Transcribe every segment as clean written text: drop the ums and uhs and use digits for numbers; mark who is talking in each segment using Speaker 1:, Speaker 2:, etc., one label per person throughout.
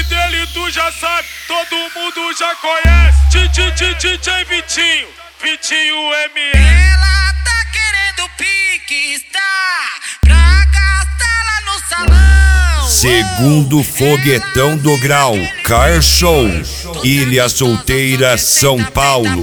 Speaker 1: dele tu já sabe, todo mundo já conhece. DJ Vitinho, Vitinho MS.
Speaker 2: Ela tá querendo pique, está pra gastar lá no salão.
Speaker 3: Segundo Foguetão do Grau, Car Show, Ilha Solteira, São Paulo.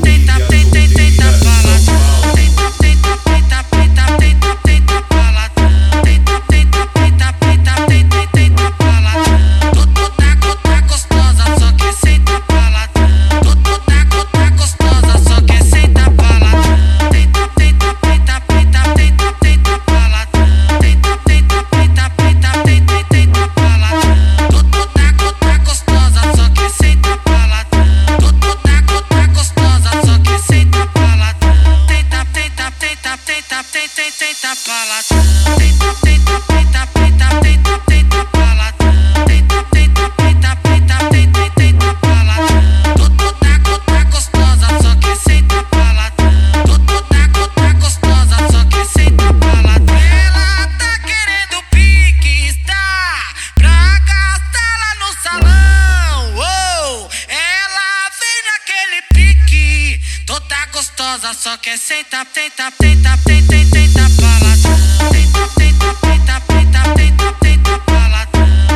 Speaker 2: Só quer sentar, tenta paladão. Tenta paladão.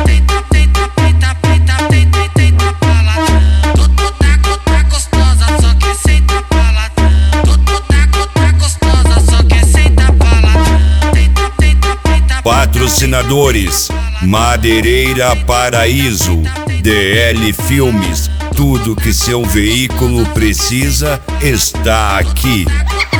Speaker 2: Tenta paladão. Tá gostosa, só quer sentar paladão. Tá gostosa, só quer sentar paladão.
Speaker 3: Patrocinadores: Madeireira Paraíso, DL Filmes. Tudo que seu veículo precisa está aqui.